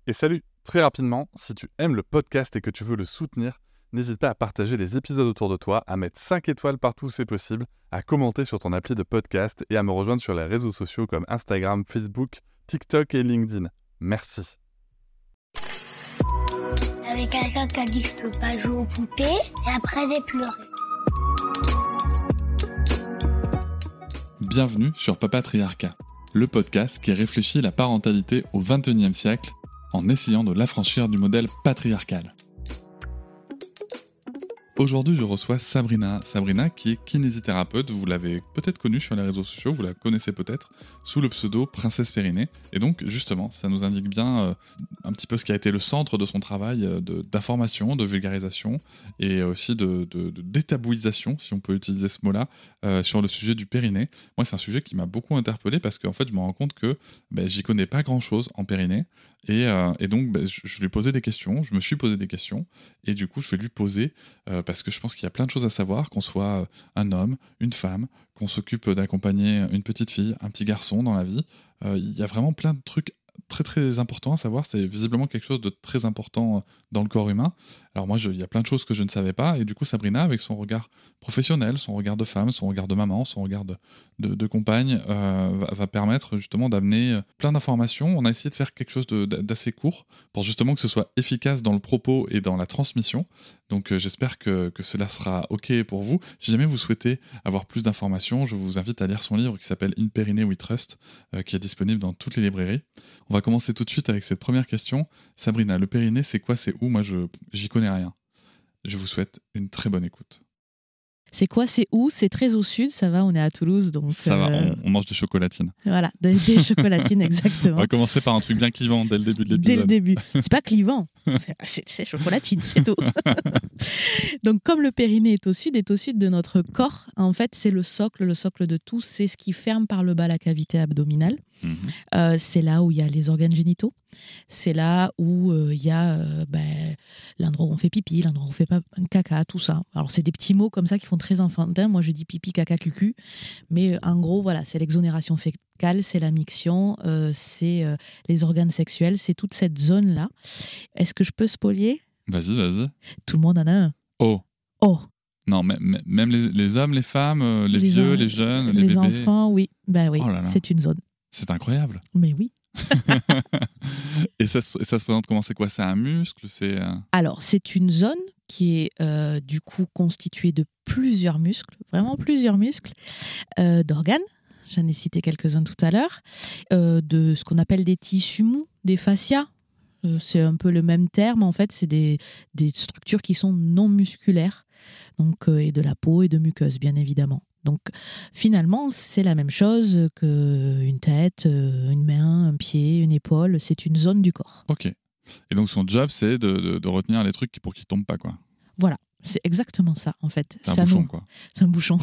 Et salut, très rapidement, si tu aimes le podcast et que tu veux le soutenir, n'hésite pas à partager les épisodes autour de toi, à mettre 5 étoiles partout où c'est possible, à commenter sur ton appli de podcast et à me rejoindre sur les réseaux sociaux comme Instagram, Facebook, TikTok et LinkedIn. Merci. Avec quelqu'un qui a dit que je peux pas jouer aux poupées et après j'ai pleuré. Bienvenue sur Papatriarcat, le podcast qui réfléchit la parentalité au XXIe siècle en essayant de l'affranchir du modèle patriarcal. Aujourd'hui, je reçois Sabrina. Sabrina qui est kinésithérapeute, vous l'avez peut-être connue sur les réseaux sociaux, vous la connaissez peut-être, sous le pseudo Princesse Périnée. Et donc, justement, ça nous indique bien un petit peu ce qui a été le centre de son travail d'information, de vulgarisation et aussi de détabouisation, si on peut utiliser ce mot-là, sur le sujet du périnée. Moi, c'est un sujet qui m'a beaucoup interpellé parce qu'en fait, je me rends compte que j'y connais pas grand-chose en périnée. Et donc, je lui ai posé des questions, je me suis posé des questions, et du coup, je vais lui poser, parce que je pense qu'il y a plein de choses à savoir, qu'on soit un homme, une femme, qu'on s'occupe d'accompagner une petite fille, un petit garçon dans la vie. Il y a vraiment plein de trucs très très importants à savoir, c'est visiblement quelque chose de très important dans le corps humain. Alors moi, il y a plein de choses que je ne savais pas, et du coup, Sabrina, avec son regard professionnel, son regard de femme, son regard de maman, son regard de compagne, va permettre justement d'amener plein d'informations. On a essayé de faire quelque chose d'assez court pour justement que ce soit efficace dans le propos et dans la transmission. Donc j'espère que cela sera OK pour vous. Si jamais vous souhaitez avoir plus d'informations, je vous invite à lire son livre qui s'appelle In Périnée We Trust, qui est disponible dans toutes les librairies. On va commencer tout de suite avec cette première question. Sabrina, le périnée, c'est quoi, c'est où ? Moi, j'y connais rien. Je vous souhaite une très bonne écoute. C'est quoi, c'est où ? C'est très au sud, ça va, on est à Toulouse. Donc ça va, on mange des chocolatines. Voilà, des chocolatines, exactement. On va commencer par un truc bien clivant dès le début de l'épisode. Dès le début. C'est pas clivant, c'est chocolatine, c'est tout. Donc comme le périnée est au sud de notre corps, en fait, c'est le socle de tout, c'est ce qui ferme par le bas la cavité abdominale. C'est là où il y a les organes génitaux. C'est là où il y a l'endroit où on fait pipi, l'endroit où on fait caca, tout ça. Alors c'est des petits mots comme ça qui font très enfantin. Moi je dis pipi, caca, cucu. Mais en gros, voilà, c'est l'exonération fécale, c'est la miction, c'est les organes sexuels, c'est toute cette zone-là. Est-ce que je peux spolier ? Vas-y. Tout le monde en a un. Oh. Non, même les hommes, les femmes, les vieux, les jeunes, les bébés. Les enfants, oui. Oui, oh là là. C'est une zone. C'est incroyable. Mais oui. Et ça se présente comment ? C'est quoi ? C'est un muscle ? Alors, c'est une zone qui est du coup constituée de plusieurs muscles, vraiment plusieurs muscles, d'organes. J'en ai cité quelques-uns tout à l'heure. De ce qu'on appelle des tissus mous, des fascias. C'est un peu le même terme. En fait, c'est des structures qui sont non musculaires. Donc, et de la peau et de muqueuse, bien évidemment. Donc finalement, c'est la même chose qu'une tête, une main, un pied, une épaule. C'est une zone du corps. Ok. Et donc son job, c'est de retenir les trucs pour qu'ils ne tombent pas, quoi. Voilà, c'est exactement ça, en fait. C'est un bouchon, quoi. C'est un bouchon.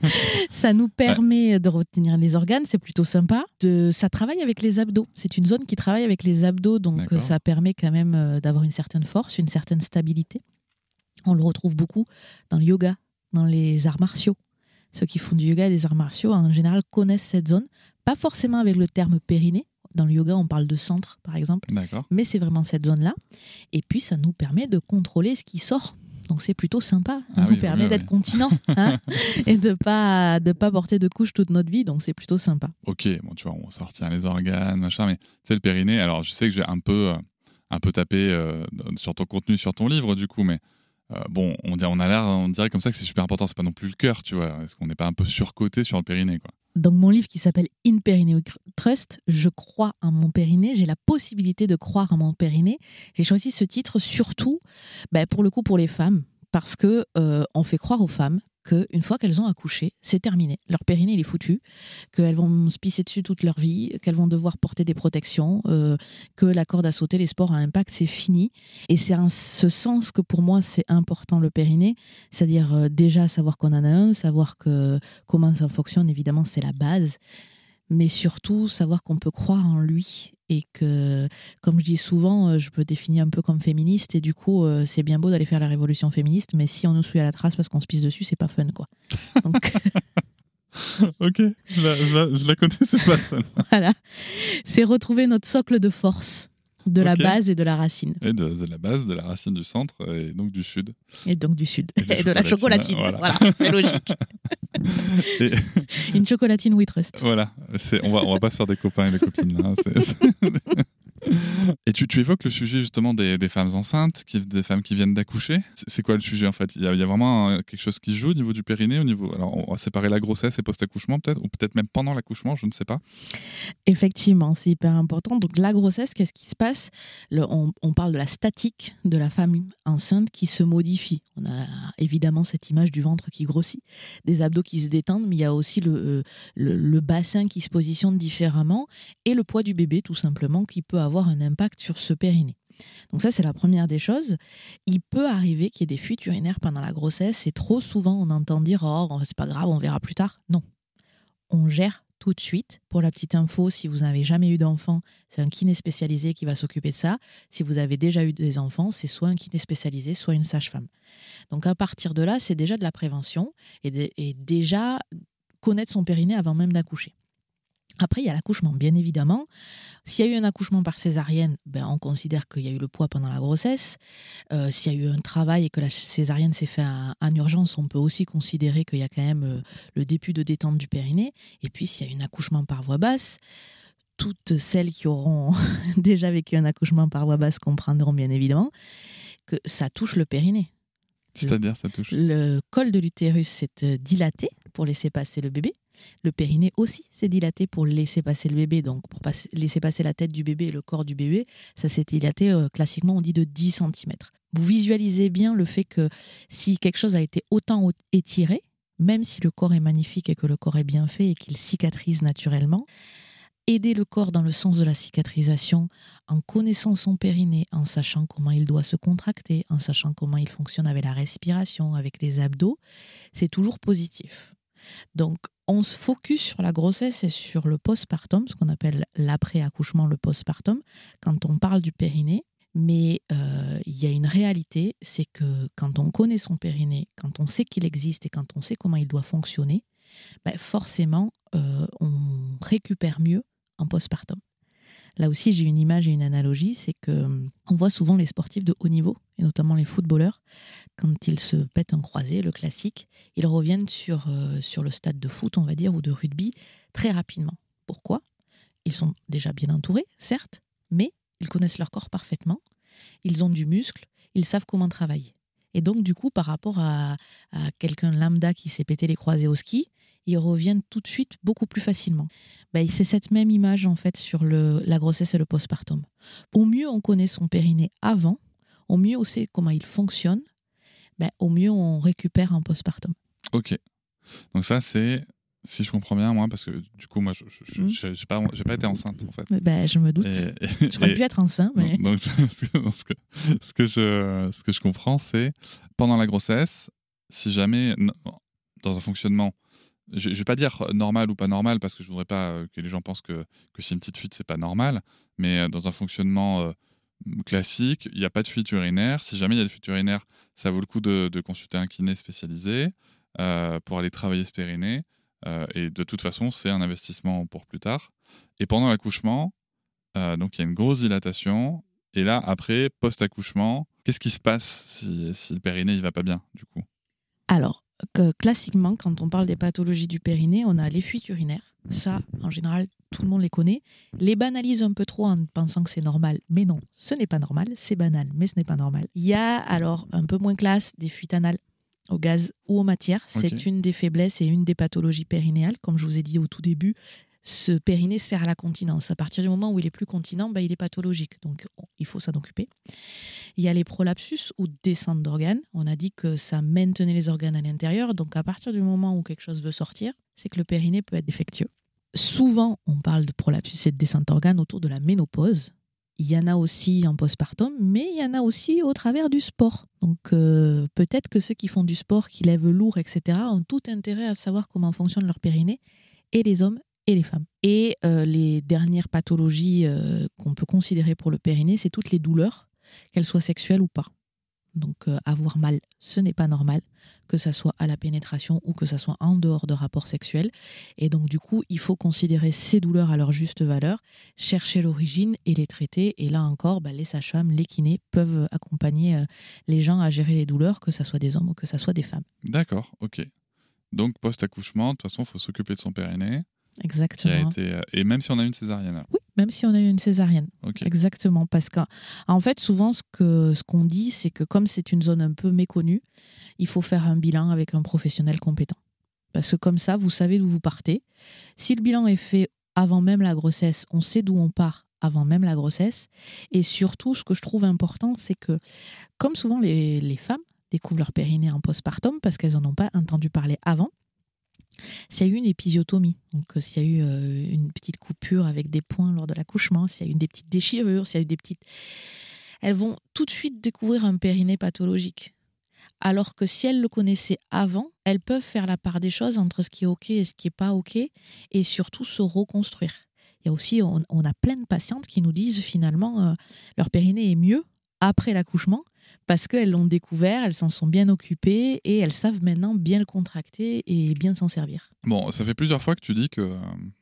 Ça nous permet de retenir les organes, c'est plutôt sympa. Ça travaille avec les abdos. C'est une zone qui travaille avec les abdos, donc D'accord. Ça permet quand même d'avoir une certaine force, une certaine stabilité. On le retrouve beaucoup dans le yoga, dans les arts martiaux. Ceux qui font du yoga et des arts martiaux, en général, connaissent cette zone. Pas forcément avec le terme périnée. Dans le yoga, on parle de centre, par exemple. D'accord. Mais c'est vraiment cette zone-là. Et puis, ça nous permet de contrôler ce qui sort. Donc, c'est plutôt sympa. Ça nous permet d'être continent et de pas porter de couches toute notre vie. Donc, c'est plutôt sympa. Ok, bon, tu vois, on sortit les organes, machin. Mais c'est le périnée. Alors, je sais que j'ai un peu tapé sur ton contenu, sur ton livre, du coup, mais... bon, on dirait comme ça que c'est super important. C'est pas non plus le cœur, tu vois. Est-ce qu'on n'est pas un peu surcoté sur le périnée, quoi ? Donc, mon livre qui s'appelle In Périnée We Trust, je crois en mon périnée. J'ai la possibilité de croire en mon périnée. J'ai choisi ce titre surtout, pour le coup, pour les femmes, parce que on fait croire aux femmes qu'une fois qu'elles ont accouché, c'est terminé. Leur périnée, il est foutu, qu'elles vont se pisser dessus toute leur vie, qu'elles vont devoir porter des protections, que la corde à sauter, les sports à impact, c'est fini. Et c'est en ce sens que pour moi, c'est important le périnée, c'est-à-dire déjà savoir qu'on en a un, savoir comment ça fonctionne, évidemment, c'est la base, mais surtout savoir qu'on peut croire en lui et que, comme je dis souvent, je peux définir un peu comme féministe et du coup, c'est bien beau d'aller faire la révolution féministe, mais si on nous suit à la trace parce qu'on se pisse dessus, c'est pas fun, quoi. Donc... Ok, je la connaissais pas, ça. Voilà, c'est retrouver notre socle de force. De la Ok. base et de la racine. Et de la base, de la racine du centre et donc du sud. Et donc du sud. Et Et de la chocolatine. Voilà, c'est logique. Et Une chocolatine We Trust. voilà, on va pas se faire des copains et des copines là. Et tu évoques le sujet justement des femmes enceintes, des femmes qui viennent d'accoucher. C'est quoi le sujet en fait? Il y a vraiment quelque chose qui se joue au niveau du périnée, alors on va séparer la grossesse et post-accouchement peut-être, ou peut-être même pendant l'accouchement, je ne sais pas. Effectivement, c'est hyper important. Donc la grossesse, qu'est-ce qui se passe? On parle de la statique de la femme enceinte qui se modifie. On a évidemment cette image du ventre qui grossit, des abdos qui se détendent, mais il y a aussi le bassin qui se positionne différemment et le poids du bébé tout simplement qui peut avoir un impact sur ce périnée. Donc ça, c'est la première des choses. Il peut arriver qu'il y ait des fuites urinaires pendant la grossesse et trop souvent on entend dire « Oh, c'est pas grave, on verra plus tard ». Non, on gère tout de suite. Pour la petite info, si vous n'avez jamais eu d'enfant, c'est un kiné spécialisé qui va s'occuper de ça. Si vous avez déjà eu des enfants, c'est soit un kiné spécialisé, soit une sage-femme. Donc à partir de là, c'est déjà de la prévention et déjà connaître son périnée avant même d'accoucher. Après, il y a l'accouchement, bien évidemment. S'il y a eu un accouchement par césarienne, on considère qu'il y a eu le poids pendant la grossesse. S'il y a eu un travail et que la césarienne s'est faite en urgence, on peut aussi considérer qu'il y a quand même le début de détente du périnée. Et puis, s'il y a eu un accouchement par voie basse, toutes celles qui auront déjà vécu un accouchement par voie basse comprendront bien évidemment que ça touche le périnée. C'est-à-dire, ça touche. Le col de l'utérus s'est dilaté pour laisser passer le bébé. Le périnée aussi s'est dilaté pour laisser passer le bébé, donc pour laisser passer la tête du bébé et le corps du bébé. Ça s'est dilaté, classiquement, on dit de 10 cm. Vous visualisez bien le fait que si quelque chose a été autant étiré, même si le corps est magnifique et que le corps est bien fait et qu'il cicatrise naturellement, aider le corps dans le sens de la cicatrisation en connaissant son périnée, en sachant comment il doit se contracter, en sachant comment il fonctionne avec la respiration, avec les abdos, c'est toujours positif. Donc, on se focus sur la grossesse et sur le postpartum, ce qu'on appelle l'après-accouchement, le postpartum, quand on parle du périnée. Mais il y a une réalité, c'est que quand on connaît son périnée, quand on sait qu'il existe et quand on sait comment il doit fonctionner, forcément, on récupère mieux en postpartum. Là aussi, j'ai une image et une analogie, c'est qu'on voit souvent les sportifs de haut niveau, et notamment les footballeurs, quand ils se pètent un croisé, le classique, ils reviennent sur le stade de foot, on va dire, ou de rugby, très rapidement. Pourquoi ? Ils sont déjà bien entourés, certes, mais ils connaissent leur corps parfaitement, ils ont du muscle, ils savent comment travailler. Et donc, du coup, par rapport à quelqu'un lambda qui s'est pété les croisés au ski, ils reviennent tout de suite beaucoup plus facilement. C'est cette même image en fait sur la grossesse et le postpartum. Au mieux on connaît son périnée avant, au mieux on sait comment il fonctionne, au mieux on récupère en postpartum. Ok. Donc ça c'est, si je comprends bien moi, parce que du coup moi j'ai pas été enceinte en fait. Je me doute. J'aurais pu être enceinte. Mais... Donc ce que je comprends c'est pendant la grossesse, si jamais dans un fonctionnement, je vais pas dire normal ou pas normal parce que je voudrais pas que les gens pensent que si une petite fuite c'est pas normal, mais dans un fonctionnement classique, il n'y a pas de fuite urinaire. Si jamais il y a des fuites urinaires, ça vaut le coup de consulter un kiné spécialisé pour aller travailler ce périnée. Et de toute façon, c'est un investissement pour plus tard. Et pendant l'accouchement, donc il y a une grosse dilatation. Et là, après, post-accouchement, qu'est-ce qui se passe si le périnée il va pas bien du coup ? Alors, classiquement, quand on parle des pathologies du périnée, on a les fuites urinaires. Ça, en général, tout le monde les connaît. Les banalise un peu trop en pensant que c'est normal. Mais non, ce n'est pas normal. C'est banal, mais ce n'est pas normal. Il y a alors, un peu moins classe, des fuites anales au gaz ou aux matières. Okay. C'est une des faiblesses et une des pathologies périnéales. Comme je vous ai dit au tout début, ce périnée sert à la continence. À partir du moment où il est plus continent, il est pathologique. Donc, il faut s'en occuper. Il y a les prolapsus ou descentes d'organes. On a dit que ça maintenait les organes à l'intérieur. Donc, à partir du moment où quelque chose veut sortir, c'est que le périnée peut être défectueux. Souvent, on parle de prolapsus et de descente d'organes autour de la ménopause. Il y en a aussi en postpartum, mais il y en a aussi au travers du sport. Donc, peut-être que ceux qui font du sport, qui lèvent lourd, etc., ont tout intérêt à savoir comment fonctionne leur périnée, et les hommes et les femmes. Et les dernières pathologies qu'on peut considérer pour le périnée, c'est toutes les douleurs, qu'elles soient sexuelles ou pas. Donc avoir mal, ce n'est pas normal, que ça soit à la pénétration ou que ça soit en dehors de rapports sexuels. Et donc du coup, il faut considérer ces douleurs à leur juste valeur, chercher l'origine et les traiter. Et là encore, les sages-femmes, les kinés peuvent accompagner les gens à gérer les douleurs, que ça soit des hommes ou que ça soit des femmes. D'accord, ok. Donc post-accouchement, de toute façon, il faut s'occuper de son périnée. Exactement. Et même si on a une césarienne. Oui, même si on a eu une césarienne. Okay. Exactement. Parce qu'en fait, souvent, ce qu'on dit, c'est que comme c'est une zone un peu méconnue, il faut faire un bilan avec un professionnel compétent. Parce que comme ça, vous savez d'où vous partez. Si le bilan est fait avant même la grossesse, on sait d'où on part avant même la grossesse. Et surtout, ce que je trouve important, c'est que, comme souvent les femmes découvrent leur périnée en postpartum, parce qu'elles n'en ont pas entendu parler avant, s'il y a eu une épisiotomie, donc s'il y a eu une petite coupure avec des points lors de l'accouchement, s'il y a eu des petites déchirures, s'il y a eu des petites... Elles vont tout de suite découvrir un périnée pathologique. Alors que si elles le connaissaient avant, elles peuvent faire la part des choses entre ce qui est OK et ce qui n'est pas OK, et surtout se reconstruire. Il y a aussi, on a plein de patientes qui nous disent finalement leur périnée est mieux après l'accouchement, parce qu'elles l'ont découvert, elles s'en sont bien occupées et elles savent maintenant bien le contracter et bien s'en servir. Bon, ça fait plusieurs fois que tu dis que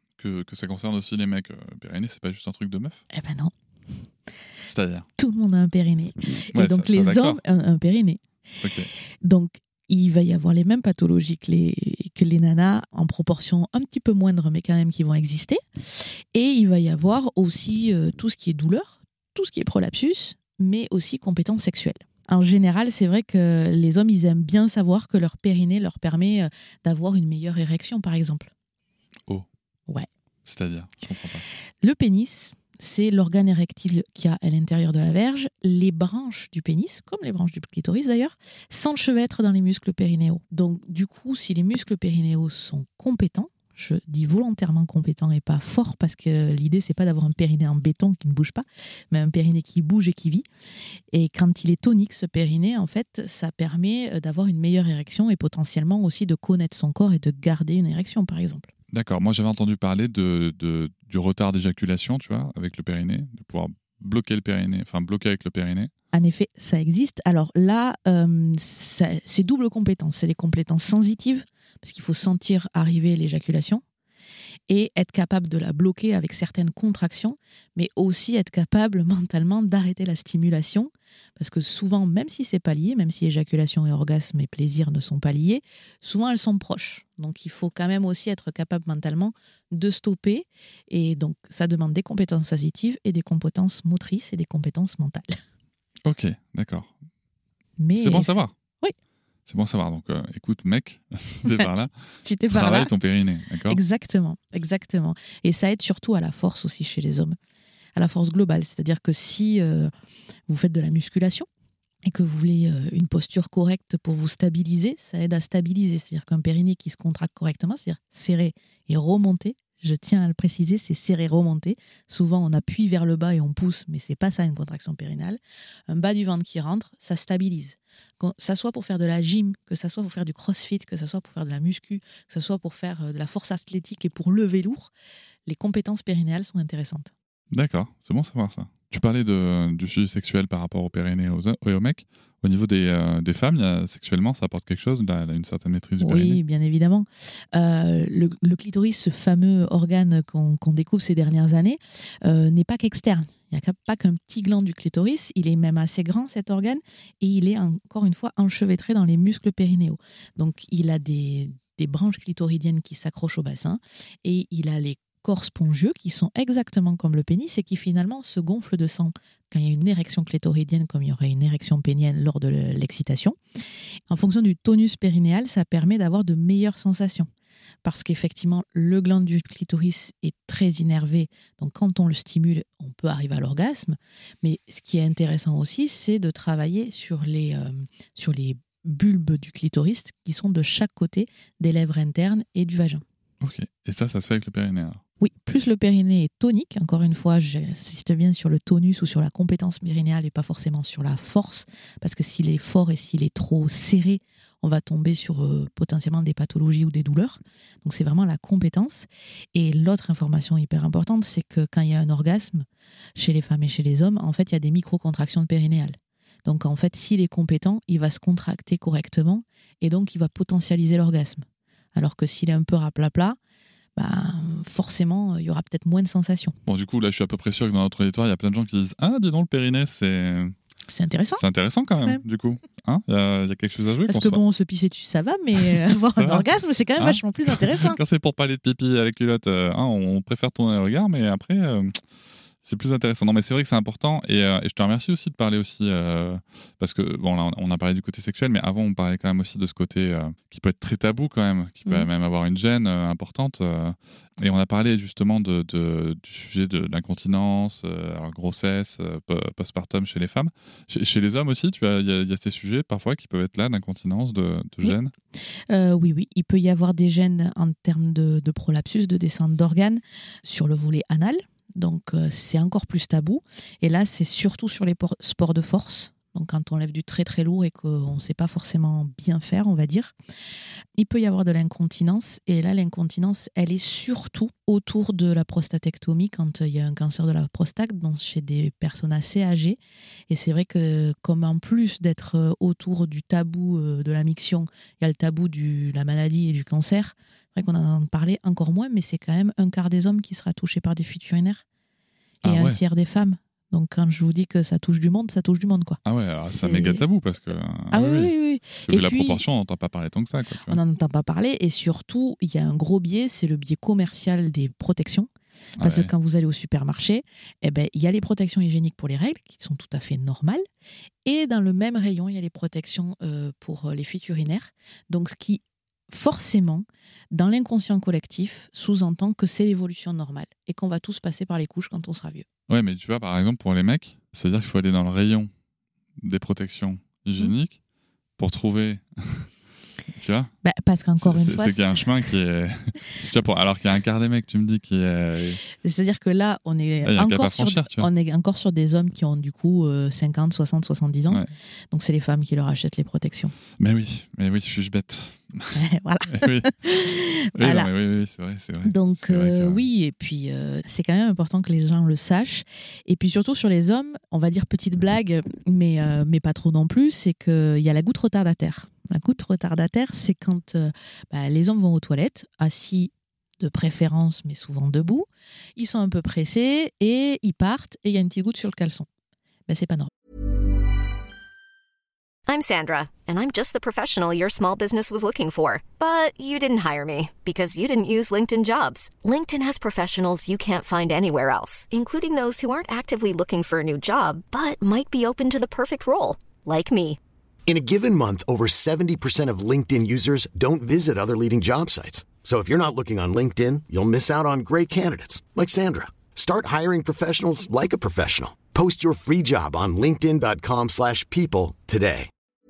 ça concerne aussi les mecs. Périnée, c'est pas juste un truc de meuf? Eh ben non. C'est-à-dire? Tout le monde a un périnée. Ouais, et donc ça, les hommes ont un périnée. Okay. Donc il va y avoir les mêmes pathologies que les nanas, en proportion un petit peu moindre, mais quand même qui vont exister. Et il va y avoir aussi tout ce qui est douleur, tout ce qui est prolapsus, mais aussi compétences sexuelles. En général, c'est vrai que les hommes, ils aiment bien savoir que leur périnée leur permet d'avoir une meilleure érection, par exemple. Oh. Ouais. C'est-à-dire, je comprends pas. Le pénis, c'est l'organe érectile qu'il y a à l'intérieur de la verge. Les branches du pénis, comme les branches du clitoris d'ailleurs, s'enchevêtrent dans les muscles périnéaux. Donc, du coup, si les muscles périnéaux sont compétents, je dis volontairement compétent et pas fort, parce que l'idée, c'est pas d'avoir un périnée en béton qui ne bouge pas, mais un périnée qui bouge et qui vit. Et quand il est tonique, ce périnée, en fait, ça permet d'avoir une meilleure érection et potentiellement aussi de connaître son corps et de garder une érection, par exemple. D'accord. Moi, j'avais entendu parler du retard d'éjaculation, tu vois, avec le périnée, de pouvoir bloquer le périnée, enfin bloquer avec le périnée. En effet, ça existe. Alors là, c'est double compétence. C'est les compétences sensitives, parce qu'il faut sentir arriver l'éjaculation, et être capable de la bloquer avec certaines contractions, mais aussi être capable mentalement d'arrêter la stimulation, parce que souvent, même si c'est pas lié, même si éjaculation et orgasme et plaisir ne sont pas liés, souvent elles sont proches. Donc il faut quand même aussi être capable mentalement de stopper, et donc ça demande des compétences sensitives et des compétences motrices et des compétences mentales. Ok, d'accord. Mais c'est bon à savoir. Oui. C'est bon à savoir. Donc, écoute, mec, si t'es par là, si t'es par travaille là, ton périnée, d'accord ? Exactement. Et ça aide surtout à la force aussi chez les hommes, à la force globale. C'est-à-dire que si vous faites de la musculation et que vous voulez une posture correcte pour vous stabiliser, ça aide à stabiliser. C'est-à-dire qu'un périnée qui se contracte correctement, c'est-à-dire serré et remonté, je tiens à le préciser, c'est serré, remonté. Souvent, on appuie vers le bas et on pousse, mais c'est pas ça une contraction périnale. Un bas du ventre qui rentre, ça stabilise. Que ça soit pour faire de la gym, que ça soit pour faire du crossfit, que ça soit pour faire de la muscu, que ça soit pour faire de la force athlétique et pour lever lourd, les compétences périnéales sont intéressantes. D'accord, c'est bon à savoir ça. Tu parlais du sujet sexuel par rapport au périnée et aux mecs. Au niveau des femmes, sexuellement, ça apporte quelque chose, une certaine maîtrise du périnée? Oui, bien évidemment. Le clitoris, ce fameux organe qu'on découvre ces dernières années, n'est pas qu'externe. Il n'y a pas qu'un petit gland du clitoris, il est même assez grand cet organe, et il est encore une fois enchevêtré dans les muscles périnéaux. Donc il a des branches clitoridiennes qui s'accrochent au bassin, et il a les corps spongieux qui sont exactement comme le pénis et qui finalement se gonflent de sang quand il y a une érection clitoridienne, comme il y aurait une érection pénienne lors de l'excitation. En fonction du tonus périnéal, ça permet d'avoir de meilleures sensations. Parce qu'effectivement, le gland du clitoris est très innervé. Donc quand on le stimule, on peut arriver à l'orgasme. Mais ce qui est intéressant aussi, c'est de travailler sur les bulbes du clitoris qui sont de chaque côté des lèvres internes et du vagin. Ok. Et ça se fait avec le périnée alors? Oui, plus le périnée est tonique, encore une fois, j'insiste bien sur le tonus ou sur la compétence périnéale et pas forcément sur la force, parce que s'il est fort et s'il est trop serré, on va tomber sur potentiellement des pathologies ou des douleurs. Donc c'est vraiment la compétence. Et l'autre information hyper importante, c'est que quand il y a un orgasme, chez les femmes et chez les hommes, en fait, il y a des micro-contractions périnéales. Donc en fait, s'il est compétent, il va se contracter correctement et donc il va potentialiser l'orgasme. Alors que s'il est un peu raplapla, forcément, il y aura peut-être moins de sensations. Bon, du coup, là, je suis à peu près sûr que dans notre auditoire, il y a plein de gens qui disent « Ah, dis donc, le périnée, c'est intéressant. C'est intéressant quand même, Ouais. du coup. Hein, il y a quelque chose à jouer Parce pour que soi. se pisser dessus, ça va, mais avoir un orgasme, c'est quand même vachement plus intéressant. Quand c'est pour parler de pipi à la culotte, on préfère tourner le regard, mais après, c'est plus intéressant. Non, mais c'est vrai que c'est important. Et je te remercie aussi de parler aussi, parce que, bon, là, on a parlé du côté sexuel, mais avant, on parlait quand même aussi de ce côté qui peut être très tabou quand même, qui peut même avoir une gêne importante. Et on a parlé justement du sujet de l'incontinence, alors grossesse, postpartum chez les femmes. Chez les hommes aussi, il y a ces sujets parfois qui peuvent être là, d'incontinence, de gêne. Oui. Il peut y avoir des gènes en termes de prolapsus, de descente d'organes sur le volet anal. Donc, c'est encore plus tabou. Et là, c'est surtout sur les sports de force. Donc, quand on lève du très très lourd et qu'on ne sait pas forcément bien faire, on va dire. Il peut y avoir de l'incontinence. Et là, l'incontinence, elle est surtout autour de la prostatectomie quand il y a un cancer de la prostate, donc chez des personnes assez âgées. Et c'est vrai que comme en plus d'être autour du tabou de la miction, il y a le tabou de la maladie et du cancer. C'est vrai qu'on en parlait encore moins, mais c'est quand même un quart des hommes qui sera touché par des fuites urinaires et un tiers des femmes. Donc quand je vous dis que ça touche du monde, quoi. Ah ouais, alors c'est un méga tabou parce que... oui. Et puis, la proportion, on n'entend pas parler tant que ça. Quoi, on n'en entend pas parler et surtout, il y a un gros biais, c'est le biais commercial des protections. Parce que quand vous allez au supermarché, il y a les protections hygiéniques pour les règles, qui sont tout à fait normales. Et dans le même rayon, il y a les protections pour les fuites urinaires. Donc ce qui, forcément, dans l'inconscient collectif, sous-entend que c'est l'évolution normale et qu'on va tous passer par les couches quand on sera vieux. Ouais, mais tu vois, par exemple, pour les mecs, c'est-à-dire qu'il faut aller dans le rayon des protections hygiéniques pour trouver... Tu vois, parce qu'encore une fois, c'est qu'il y a un chemin qui est... alors qu'il y a un quart des mecs, tu me dis, qui est... C'est-à-dire que là, on est encore sur des hommes qui ont du coup 50, 60, 70 ans. Ouais. Donc c'est les femmes qui leur achètent les protections. Mais oui, je suis bête. Voilà. Oui, voilà. Non, mais oui, c'est vrai. Donc c'est vrai que... oui, et puis c'est quand même important que les gens le sachent. Et puis surtout sur les hommes, on va dire petite blague, mais pas trop non plus, c'est qu'il y a la goutte retardataire. La goutte retardataire, c'est quand les hommes vont aux toilettes, assis de préférence, mais souvent debout. Ils sont un peu pressés et ils partent et il y a une petite goutte sur le caleçon. C'est pas normal. I'm Sandra, and I'm just the professional your small business was looking for. But you didn't hire me because you didn't use LinkedIn Jobs. LinkedIn has professionals you can't find anywhere else, including those who aren't actively looking for a new job, but might be open to the perfect role, like me. In a given month, over 70% of LinkedIn users don't visit other leading job sites. So if you're not looking on LinkedIn, you'll miss out on great candidates like Sandra. Start hiring professionals like a professional. Post your free job on linkedin.com/people today.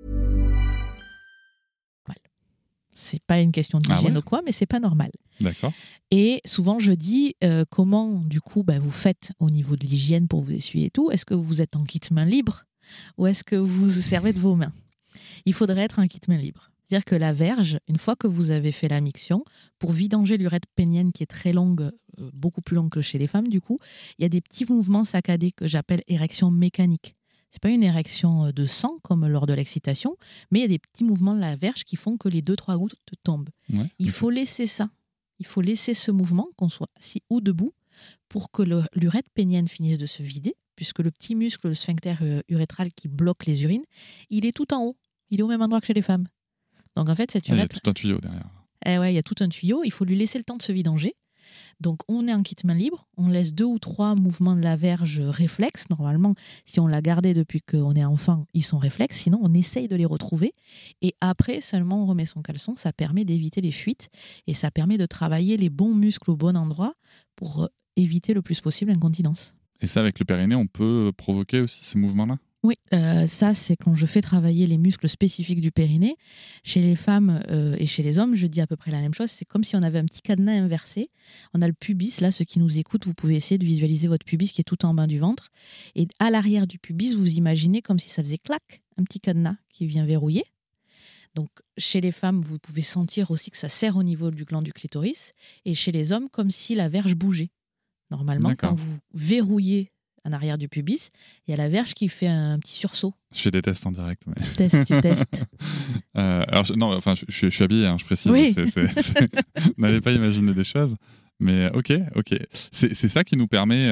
C'est pas une question d'hygiène ou quoi, mais c'est pas normal. D'accord. Et souvent, je dis comment, du coup, vous faites au niveau de l'hygiène pour vous essuyer et tout. Est-ce que vous êtes en kit main libre ou est-ce que vous vous servez de vos mains? Il faudrait être un kit main libre. C'est-à-dire que la verge, une fois que vous avez fait la miction, pour vidanger l'urètre pénienne qui est très longue, beaucoup plus longue que chez les femmes, du coup, il y a des petits mouvements saccadés que j'appelle érection mécanique. C'est pas une érection de sang comme lors de l'excitation, mais il y a des petits mouvements de la verge qui font que les 2-3 gouttes tombent. Ouais, il faut laisser ça. Il faut laisser ce mouvement, qu'on soit assis ou debout, pour que l'urètre pénienne finisse de se vider, puisque le petit muscle, le sphincter urétral qui bloque les urines, il est tout en haut. Il est au même endroit que chez les femmes. Donc en fait, cette urètre... Il y a tout un tuyau derrière. Il y a tout un tuyau. Il faut lui laisser le temps de se vidanger. Donc on est en kit main libre. On laisse 2 ou 3 mouvements de la verge réflexes. Normalement, si on l'a gardé depuis qu'on est enfant, ils sont réflexes. Sinon, on essaye de les retrouver. Et après, seulement, on remet son caleçon. Ça permet d'éviter les fuites. Et ça permet de travailler les bons muscles au bon endroit pour éviter le plus possible l'incontinence. Et ça, avec le périnée, on peut provoquer aussi ces mouvements-là ? Oui, ça c'est quand je fais travailler les muscles spécifiques du périnée. Chez les femmes et chez les hommes, je dis à peu près la même chose. C'est comme si on avait un petit cadenas inversé. On a le pubis, là, ceux qui nous écoutent, vous pouvez essayer de visualiser votre pubis qui est tout en bas du ventre. Et à l'arrière du pubis, vous imaginez comme si ça faisait clac, un petit cadenas qui vient verrouiller. Donc chez les femmes, vous pouvez sentir aussi que ça serre au niveau du gland du clitoris. Et chez les hommes, comme si la verge bougeait. Normalement, quand vous verrouillez en arrière du pubis. Il y a la verge qui fait un petit sursaut. Je fais des tests en direct. Mais... Tu testes. Alors, je suis habillé, hein, je précise. Oui. Vous n'avez pas imaginé des choses. Mais ok. C'est ça qui nous permet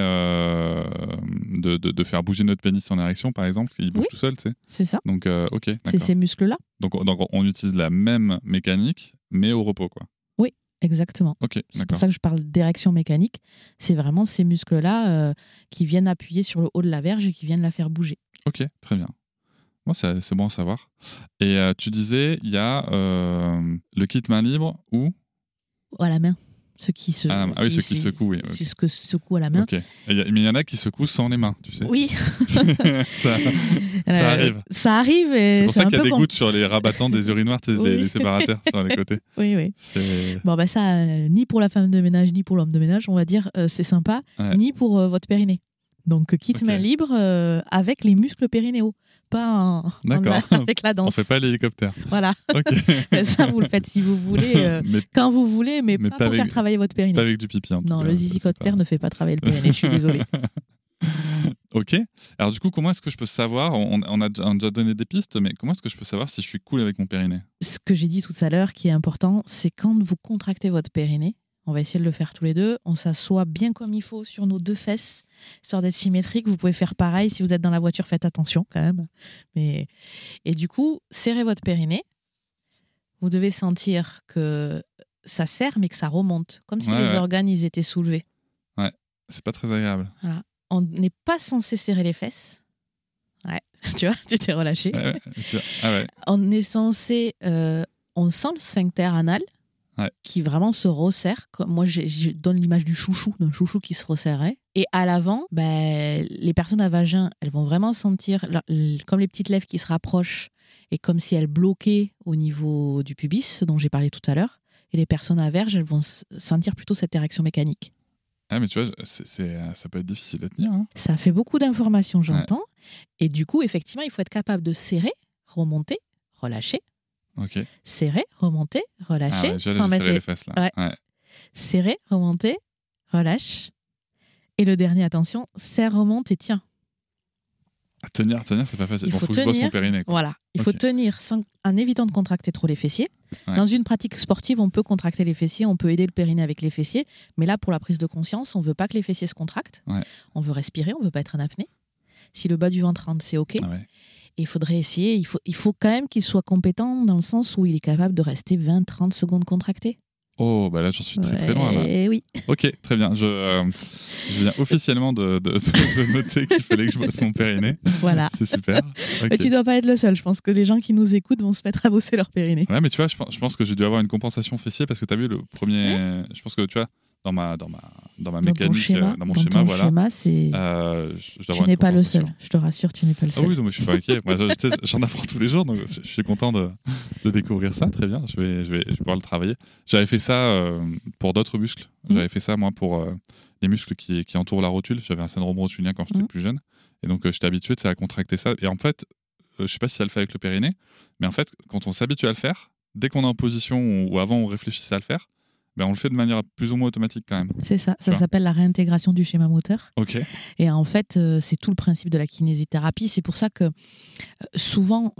de faire bouger notre pénis en érection, par exemple. Il bouge tout seul, tu sais. C'est ça. Donc, ok. D'accord. C'est ces muscles-là. Donc, on utilise la même mécanique, mais au repos, quoi. Oui, exactement. Ok, c'est d'accord. pour ça que je parle d'érection mécanique. C'est vraiment ces muscles-là qui viennent appuyer sur le haut de la verge et qui viennent la faire bouger. Ok, très bien. Moi, c'est bon à savoir. Et tu disais, il y a le kit main libre ou à la main. Ceux qui se ceux qui secouent, oui. C'est ce que secouent à la main. Okay. Mais il y en a qui secouent sans les mains, tu sais. Oui. ça arrive. Ça arrive. Et c'est pour ça qu'il y a des peu gouttes sur les rabattants des urinoirs, tu sais, Oui. les séparateurs sur les côtés. Oui. Bon, ça, ni pour la femme de ménage, ni pour l'homme de ménage, on va dire, c'est sympa, ni pour votre périnée. Donc, kit main libre avec les muscles périnéaux. Pas avec la danse. On fait pas l'hélicoptère. Voilà. Okay. Ça, vous le faites si vous voulez, quand vous voulez, mais pas pour faire travailler votre périnée. Pas avec du pipi. Non, le zizicoptère ne fait pas travailler le périnée, je suis désolée. Ok. Alors du coup, comment est-ce que je peux savoir, on a déjà donné des pistes, mais comment est-ce que je peux savoir si je suis cool avec mon périnée? Ce que j'ai dit tout à l'heure qui est important, c'est quand vous contractez votre périnée, on va essayer de le faire tous les deux, on s'assoit bien comme il faut sur nos deux fesses, histoire d'être symétrique. Vous pouvez faire pareil, si vous êtes dans la voiture, faites attention quand même. Et du coup, serrez votre périnée. Vous devez sentir que ça serre, mais que ça remonte, comme si les organes ils étaient soulevés. Ouais, c'est pas très agréable. Voilà. On n'est pas censé serrer les fesses. Ouais, tu vois, tu t'es relâché. On est censé... on sent le sphincter anal qui vraiment se resserre. Moi, je donne l'image du chouchou, d'un chouchou qui se resserrait. Et à l'avant, les personnes à vagin, elles vont vraiment sentir comme les petites lèvres qui se rapprochent et comme si elles bloquaient au niveau du pubis, dont j'ai parlé tout à l'heure. Et les personnes à verge, elles vont sentir plutôt cette érection mécanique. Ah, mais tu vois, ça peut être difficile à tenir. Hein. Ça fait beaucoup d'informations, j'entends. Et du coup, effectivement, il faut être capable de serrer, remonter, relâcher. Ok. Serrer, remonter, relâcher. Sans mettre les fesses, là. Ouais. Serrer, remonter, relâche. Et le dernier, attention, serre, remonte et tiens. Tenir, c'est pas facile. Il faut que je bosse mon périnée. Quoi. Voilà. Il faut tenir en évitant de contracter trop les fessiers. Dans une pratique sportive, on peut contracter les fessiers, on peut aider le périnée avec les fessiers. Mais là, pour la prise de conscience, on veut pas que les fessiers se contractent. On veut respirer, on veut pas être en apnée. Si le bas du ventre rentre, c'est OK. Et il faudrait essayer. Il faut quand même qu'il soit compétent dans le sens où il est capable de rester 20-30 secondes contracté. Oh, là, j'en suis très loin. Là. Oui. Ok, très bien. Je viens officiellement de noter qu'il fallait que je bosse mon périnée. Voilà. C'est super. Okay. Mais tu dois pas être le seul. Je pense que les gens qui nous écoutent vont se mettre à bosser leur périnée. Ouais, mais tu vois, je pense que j'ai dû avoir une compensation fessier parce que tu as vu le premier... Je pense que, tu vois, dans ma mécanique, dans mon schéma, voilà. Schéma, c'est... tu n'es pas le seul. Je te rassure, tu n'es pas le seul. Ah oui, donc je suis pas inquiet. Moi, j'en apprends tous les jours, donc je suis content de découvrir ça. Très bien, je vais pouvoir le travailler. J'avais fait ça pour d'autres muscles. J'avais fait ça, moi, pour les muscles qui entourent la rotule. J'avais un syndrome rotulien quand j'étais plus jeune. Et donc, j'étais habitué à contracter ça. Et en fait, je sais pas si ça le fait avec le périnée, mais en fait, quand on s'habitue à le faire, dès qu'on est en position ou avant on réfléchissait à le faire, on le fait de manière plus ou moins automatique quand même. C'est ça, ça s'appelle la réintégration du schéma moteur. Ok. Et en fait, c'est tout le principe de la kinésithérapie. C'est pour ça que souvent,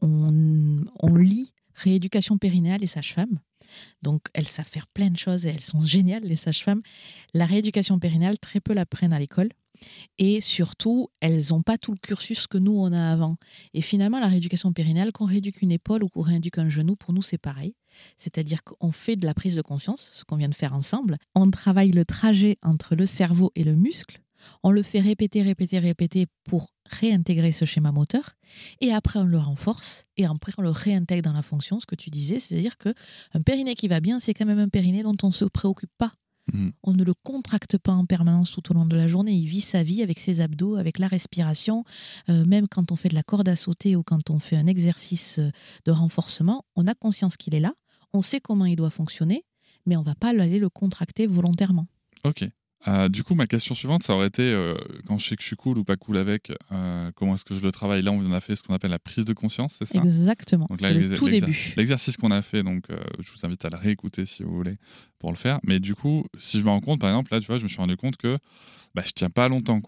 on lit rééducation périnéale et sage-femme. Donc, elles savent faire plein de choses et elles sont géniales, les sages-femmes. La rééducation périnéale, très peu l'apprennent à l'école. Et surtout, elles n'ont pas tout le cursus que nous, on a avant. Et finalement, la rééducation périnéale, qu'on rééduque une épaule ou qu'on rééduque un genou, pour nous, c'est pareil. C'est-à-dire qu'on fait de la prise de conscience, ce qu'on vient de faire ensemble. On travaille le trajet entre le cerveau et le muscle. On le fait répéter pour réintégrer ce schéma moteur. Et après, on le renforce. Et après, on le réintègre dans la fonction, ce que tu disais. C'est-à-dire qu'un périnée qui va bien, c'est quand même un périnée dont on ne se préoccupe pas. On ne le contracte pas en permanence tout au long de la journée. Il vit sa vie avec ses abdos, avec la respiration. Même quand on fait de la corde à sauter ou quand on fait un exercice de renforcement, on a conscience qu'il est là. On sait comment il doit fonctionner, mais on ne va pas aller le contracter volontairement. Ok. Du coup, ma question suivante, ça aurait été, quand je sais que je suis cool ou pas cool avec, comment est-ce que je le travaille? Là, on a fait ce qu'on appelle la prise de conscience, c'est ça? Exactement, donc là, c'est le tout début. L'exercice qu'on a fait, donc je vous invite à le réécouter si vous voulez pour le faire. Mais du coup, si je me rends compte, par exemple, là, tu vois, je me suis rendu compte que je tiens pas longtemps, quoi.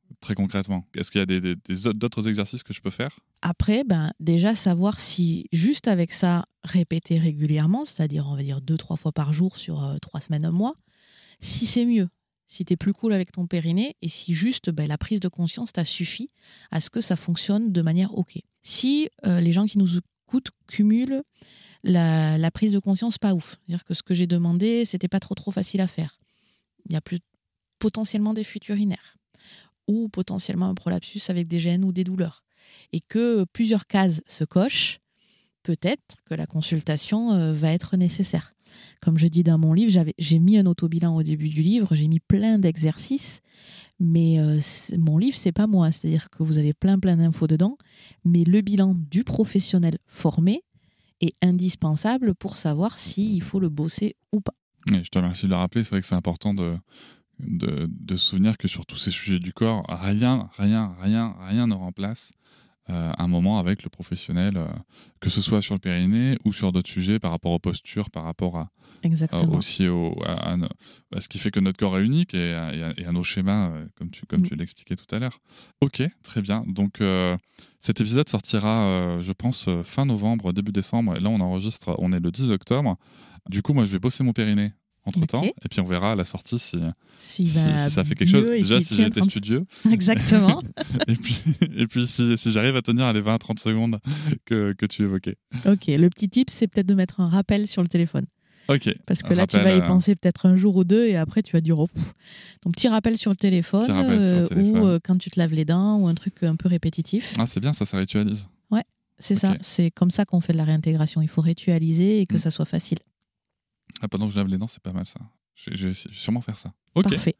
très concrètement? Est-ce qu'il y a d'autres exercices que je peux faire? Après, déjà savoir si juste avec ça, répéter régulièrement, c'est-à-dire on va dire 2-3 fois par jour sur 3 semaines, un mois, si c'est mieux, si tu es plus cool avec ton périnée et si juste la prise de conscience t'a suffi à ce que ça fonctionne de manière OK. Si les gens qui nous écoutent cumulent la prise de conscience pas ouf, c'est-à-dire que ce que j'ai demandé, c'était pas trop facile à faire. Il y a plus potentiellement des fuites urinaires ou potentiellement un prolapsus avec des gènes ou des douleurs et que plusieurs cases se cochent, peut-être que la consultation va être nécessaire. Comme je dis dans mon livre, j'ai mis un autobilan au début du livre, j'ai mis plein d'exercices, mais mon livre, c'est pas moi. C'est-à-dire que vous avez plein d'infos dedans, mais le bilan du professionnel formé est indispensable pour savoir s'il faut le bosser ou pas. Et je te remercie de le rappeler, c'est vrai que c'est important de se souvenir que sur tous ces sujets du corps, rien ne remplace un moment avec le professionnel, que ce soit sur le périnée ou sur d'autres sujets par rapport aux postures, par rapport à aussi à ce qui fait que notre corps est unique et à nos schémas, comme tu l'expliquais tout à l'heure. Ok, très bien. Donc cet épisode sortira, je pense, fin novembre, début décembre. Et là, on enregistre, on est le 10 octobre. Du coup, moi, je vais bosser mon périnée entre-temps, et puis on verra à la sortie si ça fait quelque chose. Déjà, si j'ai été studieux. Exactement. et puis si j'arrive à tenir les 20-30 secondes que tu évoquais. Ok, le petit tip, c'est peut-être de mettre un rappel sur le téléphone. Ok. Parce que là, tu vas y penser peut-être un jour ou deux, et après, tu vas dire, ton petit rappel sur le téléphone, ou quand tu te laves les dents, ou un truc un peu répétitif. Ah, c'est bien, ça ritualise. Ouais, c'est ça. C'est comme ça qu'on fait de la réintégration. Il faut ritualiser et que ça soit facile. Ah, pendant que je lave les dents, c'est pas mal ça. Je vais sûrement faire ça. Ok. Parfait.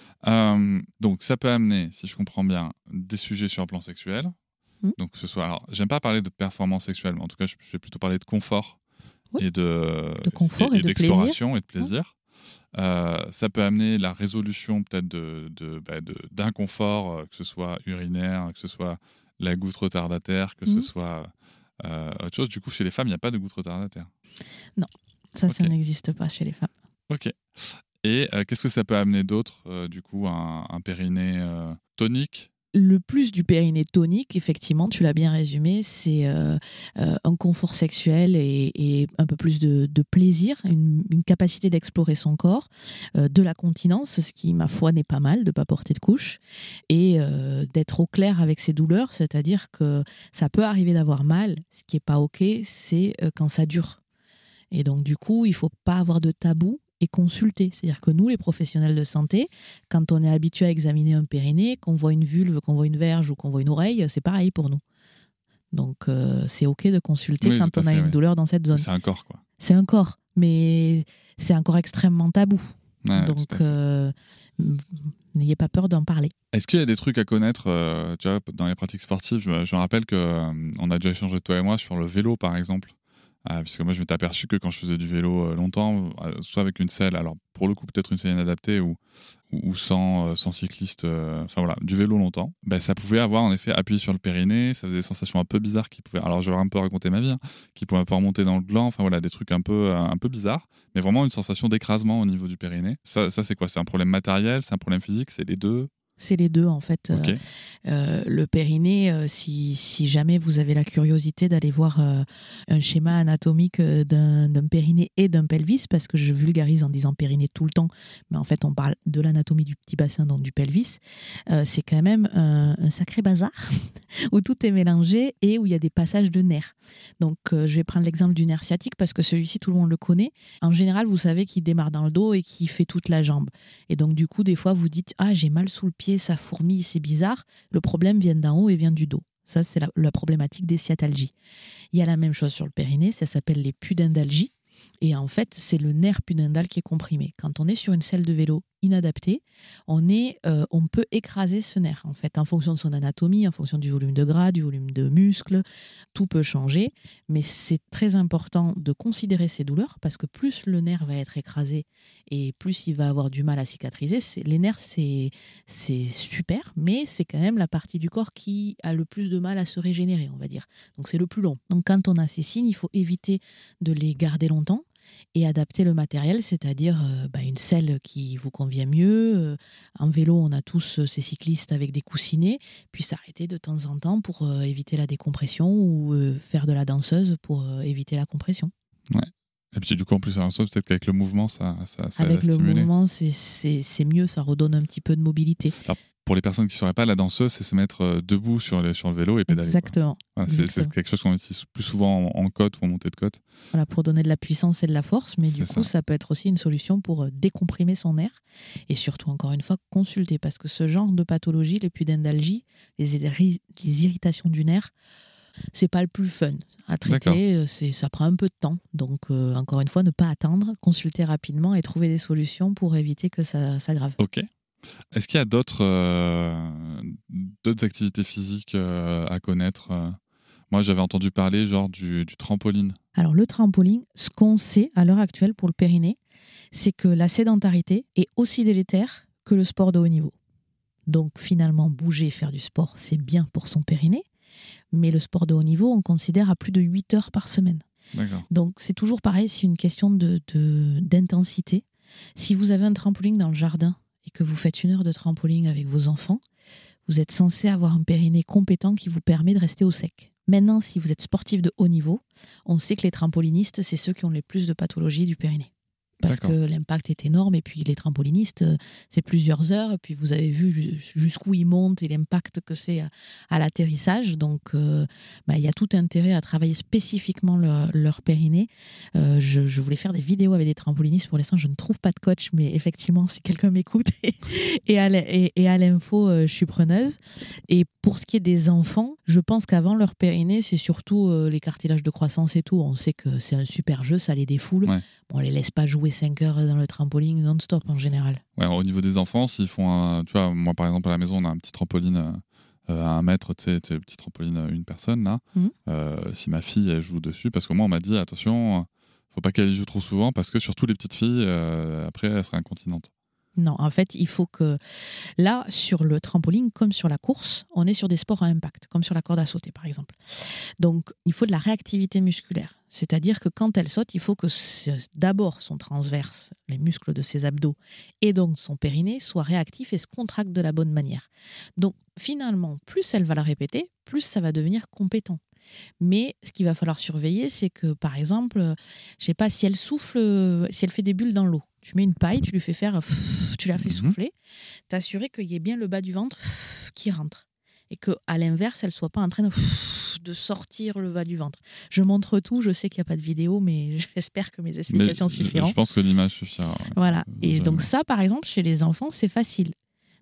Donc, ça peut amener, si je comprends bien, des sujets sur le plan sexuel. Donc, ce soit. Alors, j'aime pas parler de performance sexuelle, mais en tout cas, je vais plutôt parler de confort et de confort et d'exploration et de plaisir. Ça peut amener la résolution peut-être d'inconfort, que ce soit urinaire, que ce soit la goutte retardataire, que ce soit autre chose. Du coup, chez les femmes, il n'y a pas de goutte retardataire. Non. Ça n'existe pas chez les femmes. Ok. Et qu'est-ce que ça peut amener d'autre, du coup, un périnée tonique? Le plus du périnée tonique, effectivement, tu l'as bien résumé, c'est un confort sexuel et un peu plus de plaisir, une capacité d'explorer son corps, de la continence, ce qui, ma foi, n'est pas mal, de ne pas porter de couche, et d'être au clair avec ses douleurs, c'est-à-dire que ça peut arriver d'avoir mal, ce qui n'est pas OK, c'est quand ça dure. Et donc, du coup, il ne faut pas avoir de tabou et consulter. C'est-à-dire que nous, les professionnels de santé, quand on est habitué à examiner un périnée, qu'on voit une vulve, qu'on voit une verge ou qu'on voit une oreille, c'est pareil pour nous. Donc, c'est OK de consulter quand on a une douleur dans cette zone. C'est un corps, quoi. C'est un corps, mais c'est un corps extrêmement tabou. Ouais, donc, n'ayez pas peur d'en parler. Est-ce qu'il y a des trucs à connaître, tu vois, dans les pratiques sportives? Je me rappelle qu'on a déjà échangé, toi et moi, sur le vélo, par exemple. Puisque moi je m'étais aperçu que quand je faisais du vélo longtemps, soit avec une selle, alors pour le coup peut-être une selle inadaptée ou sans cycliste, enfin voilà, du vélo longtemps, ça pouvait avoir en effet appuyé sur le périnée, ça faisait des sensations un peu bizarres qui pouvaient, alors je vais un peu raconter ma vie, qui pouvaient un peu remonter dans le gland, enfin voilà, des trucs un peu bizarres, mais vraiment une sensation d'écrasement au niveau du périnée. Ça c'est quoi? C'est un problème matériel, c'est un problème physique, c'est les deux? C'est les deux en fait. Okay. Le périnée, si jamais vous avez la curiosité d'aller voir un schéma anatomique d'un périnée et d'un pelvis, parce que je vulgarise en disant périnée tout le temps, mais en fait on parle de l'anatomie du petit bassin, donc du pelvis, c'est quand même un sacré bazar où tout est mélangé et où il y a des passages de nerfs. Donc je vais prendre l'exemple du nerf sciatique parce que celui-ci tout le monde le connaît. En général, vous savez qu'il démarre dans le dos et qu'il fait toute la jambe. Et donc du coup, des fois vous dites « Ah, j'ai mal sous le pied, ça fourmille, c'est bizarre », le problème vient d'en haut et vient du dos. Ça, c'est la problématique des sciatalgies. Il y a la même chose sur le périnée, ça s'appelle les pudendalgies. Et en fait, c'est le nerf pudendal qui est comprimé. Quand on est sur une selle de vélo inadaptée, on peut écraser ce nerf, en fait, en fonction de son anatomie, en fonction du volume de gras, du volume de muscles. Tout peut changer, mais c'est très important de considérer ces douleurs parce que plus le nerf va être écrasé et plus il va avoir du mal à cicatriser. Les nerfs, c'est super, mais c'est quand même la partie du corps qui a le plus de mal à se régénérer, on va dire. Donc c'est le plus long. Donc quand on a ces signes, il faut éviter de les garder longtemps. et adapter le matériel, c'est-à-dire une selle qui vous convient mieux. En vélo, on a tous ces cyclistes avec des coussinets, puis s'arrêter de temps en temps pour éviter la décompression ou faire de la danseuse pour éviter la compression. Ouais. Et puis du coup, en plus, peut-être qu'avec le mouvement, ça avec le stimuler. mouvement, c'est mieux, ça redonne un petit peu de mobilité. Alors, pour les personnes qui ne sauraient pas, la danseuse, c'est se mettre debout sur le vélo et pédaler. Exactement. Voilà, c'est quelque chose qu'on utilise plus souvent en côte ou en montée de côte. Voilà, pour donner de la puissance et de la force, mais du coup, ça peut être aussi une solution pour décomprimer son air. Et surtout, encore une fois, consulter, parce que ce genre de pathologie, les pudendalgies, les irritations du nerf, c'est pas le plus fun à traiter, ça prend un peu de temps. Donc, encore une fois, ne pas attendre, consulter rapidement et trouver des solutions pour éviter que ça s'aggrave. Ok. Est-ce qu'il y a d'autres activités physiques à connaître Moi, j'avais entendu parler du trampoline. Alors, le trampoline, ce qu'on sait à l'heure actuelle pour le périnée, c'est que la sédentarité est aussi délétère que le sport de haut niveau. Donc, finalement, bouger, faire du sport, c'est bien pour son périnée. Mais le sport de haut niveau, on considère à plus de 8 heures par semaine. D'accord. Donc, c'est toujours pareil, c'est une question d'intensité. Si vous avez un trampoline dans le jardin et que vous faites 1 heure de trampoline avec vos enfants, vous êtes censé avoir un périnée compétent qui vous permet de rester au sec. Maintenant, si vous êtes sportif de haut niveau, on sait que les trampolinistes, c'est ceux qui ont les plus de pathologies du périnée. Parce que l'impact est énorme, et puis les trampolinistes, c'est plusieurs heures, et puis vous avez vu jusqu'où ils montent et l'impact que c'est à l'atterrissage. Donc, y a tout intérêt à travailler spécifiquement leur périnée. Je voulais faire des vidéos avec des trampolinistes. Pour l'instant, je ne trouve pas de coach, mais effectivement, si quelqu'un m'écoute et à l'info, je suis preneuse. Et pour ce qui est des enfants, je pense qu'avant leur périnée, c'est surtout les cartilages de croissance et tout. On sait que c'est un super jeu, ça les défoule. Ouais. On les laisse pas jouer 5 heures dans le trampoline non-stop en général. Ouais, au niveau des enfants, s'ils font tu vois, moi par exemple à la maison, on a un petit trampoline à 1 mètre, tu sais, petit trampoline une personne là. Si ma fille elle joue dessus, parce que moi on m'a dit attention, faut pas qu'elle y joue trop souvent parce que surtout les petites filles, après elles seraient incontinentes. Non, en fait, il faut que... Là, sur le trampoline, comme sur la course, on est sur des sports à impact, comme sur la corde à sauter, par exemple. Donc, il faut de la réactivité musculaire. C'est-à-dire que quand elle saute, il faut que d'abord son transverse, les muscles de ses abdos, et donc son périnée, soient réactifs et se contractent de la bonne manière. Donc, finalement, plus elle va la répéter, plus ça va devenir compétent. Mais ce qu'il va falloir surveiller, c'est que, par exemple, je sais pas, si elle souffle, si elle fait des bulles dans l'eau, tu mets une paille, tu lui fais faire, tu la fais souffler, t'assurer qu'il y ait bien le bas du ventre qui rentre. Et qu'à l'inverse, elle ne soit pas en train de sortir le bas du ventre. Je montre tout, je sais qu'il n'y a pas de vidéo, mais j'espère que mes explications suffiront. Je pense que l'image suffira. Ouais. Voilà. Et donc ça, par exemple, chez les enfants, c'est facile,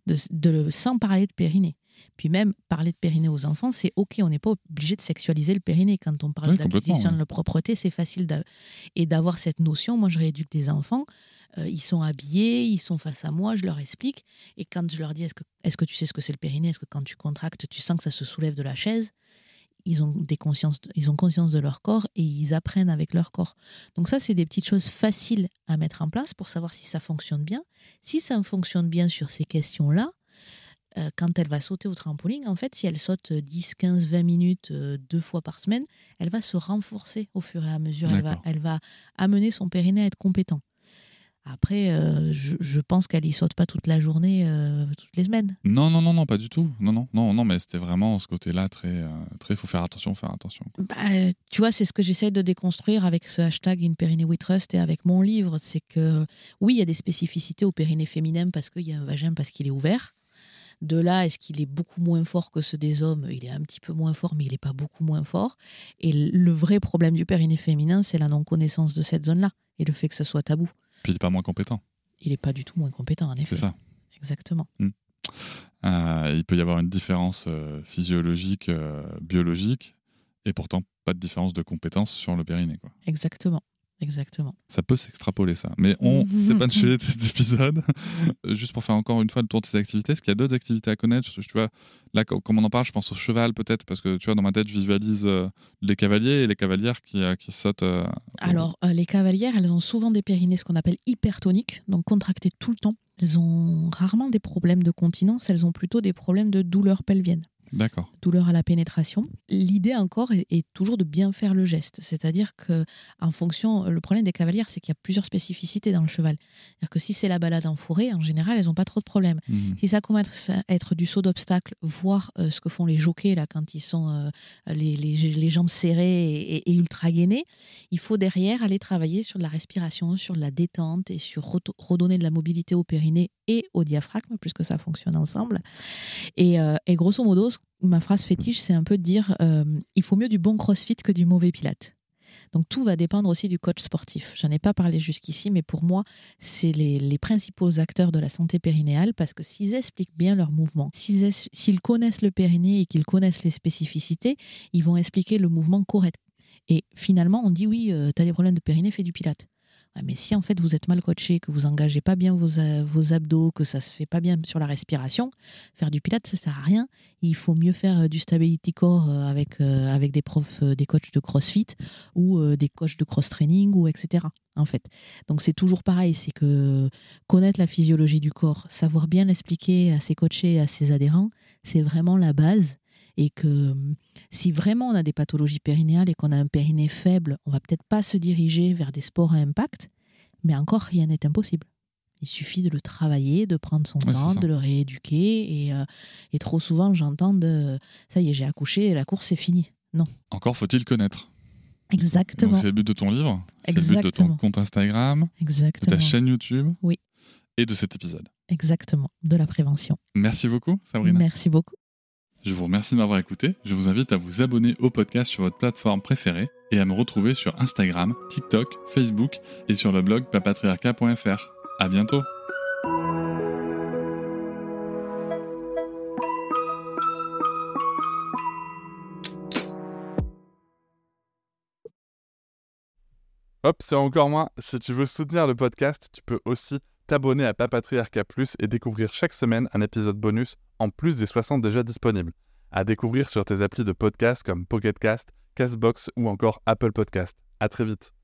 sans parler de périnée. Puis même, parler de périnée aux enfants, c'est OK, on n'est pas obligé de sexualiser le périnée. Quand on parle d'acquisition de la propreté, c'est facile et d'avoir cette notion. Moi, je rééduque des enfants, ils sont habillés, ils sont face à moi, je leur explique. Et quand je leur dis, est-ce que tu sais ce que c'est le périnée ? Est-ce que quand tu contractes, tu sens que ça se soulève de la chaise ? Ils ont conscience de leur corps et ils apprennent avec leur corps. Donc ça, c'est des petites choses faciles à mettre en place pour savoir si ça fonctionne bien. Si ça fonctionne bien sur ces questions-là, quand elle va sauter au trampoline, en fait, si elle saute 10, 15, 20 minutes 2 fois par semaine, elle va se renforcer au fur et à mesure. Elle va amener son périnée à être compétent. Après, je pense qu'elle y saute pas toute la journée, toutes les semaines. Non, pas du tout. Non, mais c'était vraiment ce côté-là très, faut faire attention. Tu vois, c'est ce que j'essaie de déconstruire avec ce hashtag In Périnée We Trust et avec mon livre, c'est que oui, il y a des spécificités au périnée féminin parce qu'il y a un vagin, parce qu'il est ouvert. De là, est-ce qu'il est beaucoup moins fort que ceux des hommes ? Il est un petit peu moins fort, mais il n'est pas beaucoup moins fort. Et le vrai problème du périnée féminin, c'est la non-connaissance de cette zone-là et le fait que ce soit tabou. Puis il n'est pas moins compétent. Il n'est pas du tout moins compétent, en effet. C'est ça. Exactement. Il peut y avoir une différence physiologique, biologique, et pourtant pas de différence de compétence sur le périnée, quoi. Exactement. Ça peut s'extrapoler, ça. Mais c'est pas le sujet de cet épisode. Juste pour faire encore une fois le tour de ces activités, est-ce qu'il y a d'autres activités à connaître ? Tu vois, là, comme on en parle, je pense au cheval peut-être, parce que tu vois, dans ma tête, je visualise les cavaliers et les cavalières qui sautent. Alors, les cavalières, elles ont souvent des périnées, ce qu'on appelle hypertoniques, donc contractées tout le temps. Elles ont rarement des problèmes de continence, elles ont plutôt des problèmes de douleurs pelviennes. D'accord. douleur à la pénétration. L'idée encore est toujours de bien faire le geste. C'est-à-dire que en fonction, le problème des cavalières, c'est qu'il y a plusieurs spécificités dans le cheval. C'est-à-dire que si c'est la balade en forêt, en général, elles n'ont pas trop de problèmes. Si ça commence à être du saut d'obstacle, voire ce que font les jockeys là, quand ils sont les jambes serrées et ultra gainés, il faut derrière aller travailler sur de la respiration, sur de la détente et sur redonner de la mobilité au périnée et au diaphragme, puisque ça fonctionne ensemble. Et grosso modo, ma phrase fétiche, c'est un peu de dire il faut mieux du bon crossfit que du mauvais pilates. Donc tout va dépendre aussi du coach sportif. J'en ai pas parlé jusqu'ici, mais pour moi, c'est les principaux acteurs de la santé périnéale, parce que s'ils expliquent bien leurs mouvements, s'ils connaissent le périnée et qu'ils connaissent les spécificités, ils vont expliquer le mouvement correct. Et finalement, on dit oui, tu as des problèmes de périnée, fais du pilate. Ouais, mais si en fait vous êtes mal coaché, que vous engagez pas bien vos abdos, que ça se fait pas bien sur la respiration, faire du pilate, ça sert à rien. Il faut mieux faire du stability core avec des profs, des coachs de crossfit ou des coachs de cross-training, ou etc. En fait. Donc c'est toujours pareil, c'est que connaître la physiologie du corps, savoir bien l'expliquer à ses coachés et à ses adhérents, c'est vraiment la base. Et que si vraiment on a des pathologies périnéales et qu'on a un périnée faible, on va peut-être pas se diriger vers des sports à impact, mais encore rien n'est impossible. Il suffit de le travailler, de prendre son temps, de le rééduquer. Et trop souvent, j'entends ça y est, j'ai accouché, la course est finie. Non. Encore faut-il connaître. Exactement. Donc c'est le but de ton livre, c'est le but de ton compte Instagram, de ta chaîne YouTube, oui, et de cet épisode. Exactement, de la prévention. Merci beaucoup, Sabrina. Merci beaucoup. Je vous remercie de m'avoir écouté. Je vous invite à vous abonner au podcast sur votre plateforme préférée et à me retrouver sur Instagram, TikTok, Facebook et sur le blog papatriarca.fr. À bientôt. Hop, c'est encore moins. Si tu veux soutenir le podcast, tu peux aussi t'abonner à Papatriarca Plus et découvrir chaque semaine un épisode bonus en plus des 60 déjà disponibles. À découvrir sur tes applis de podcast comme Pocket Cast, Castbox ou encore Apple Podcast. À très vite.